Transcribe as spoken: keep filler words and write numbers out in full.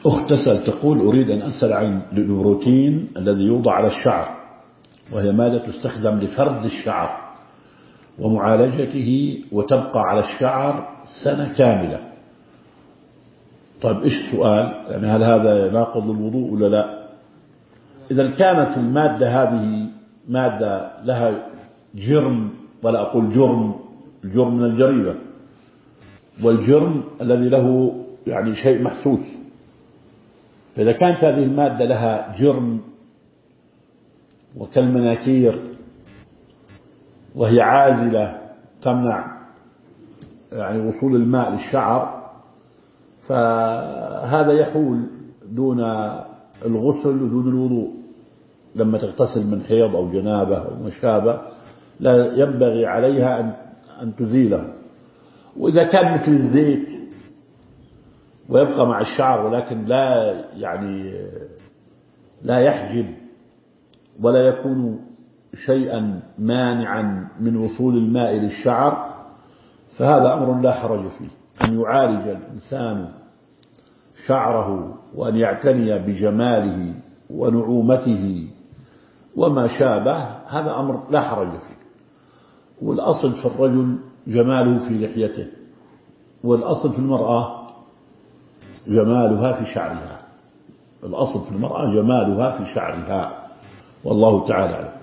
اغتسل تقول أريد أن أسأل عن البروتين الذي يوضع على الشعر، وهي مادة تستخدم لفرد الشعر ومعالجته وتبقى على الشعر سنة كاملة. طيب إيش السؤال؟ يعني هل هذا يناقض الوضوء ولا لا؟ إذا كانت المادة هذه مادة لها جرم، ولا أقول جرم، الجرم من الجريمة، والجرم الذي له يعني شيء محسوس، فإذا كانت هذه المادة لها جرم وكالمناكير وهي عازلة تمنع يعني وصول الماء للشعر، فهذا يحول دون الغسل ودون الوضوء. لما تغتسل من حيض أو جنابة أو مشابه لا ينبغي عليها أن أن تزيله. وإذا كان مثل الزيت ويبقى مع الشعر ولكن لا يعني لا يحجب ولا يكون شيئا مانعا من وصول الماء للشعر، فهذا أمر لا حرج فيه. أن يعالج الإنسان شعره وأن يعتني بجماله ونعومته وما شابه، هذا أمر لا حرج فيه. والأصل في الرجل جماله في لحيته، والأصل في المرأة جمالها في شعرها. الأصل في المرأة جمالها في شعرها، والله تعالى أعلم.